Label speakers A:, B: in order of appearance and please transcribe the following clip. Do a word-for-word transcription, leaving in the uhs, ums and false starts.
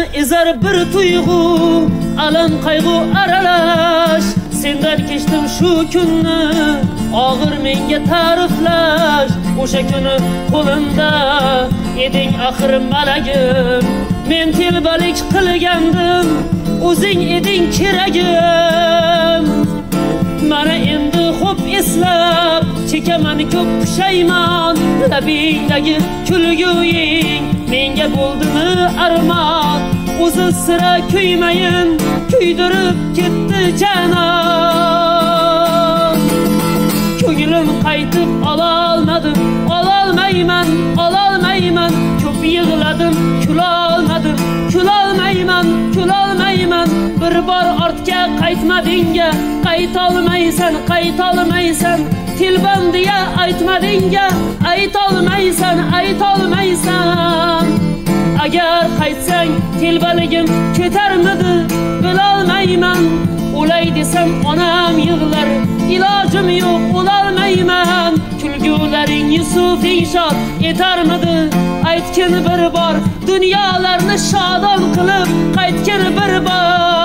A: ezar bir tuyg'u, alam qayg'u aralash. Sendan kechdim shu kunni, og'ir menga ta'riflash. O'sha kuni qo'limda eding axir malagim, men telbalik qilgandim, o'zing eding keragim. Mana endi xo'p eslab, chekaman ko'p pushaymon. Labingdagi kulguying menga bo'ldimi armon. O'zi sira kuymayin, kuydirib ketdi janon. Ko'nglim qaytib ololmadim, ololmayman, ololmayman. Ko'p yig'ladim, kulolmadim, kulolmayman, kulolmayman. Bir bor ortga qaytmadingga, qaytolmaysan, qaytolmaysan. Tilban deya aytmadingga, aytolmaysan, aytolmaysan. Agar qaytsang telbaligim ketarmidi bilolmayman. O'lay desam onam yig'lar, ilojim yo'q o'lolmayman. Kulgularing Yusufing shod etarmidi? Aytgin bir bor, dunyolarni shodon qilib qaytgin bir bor.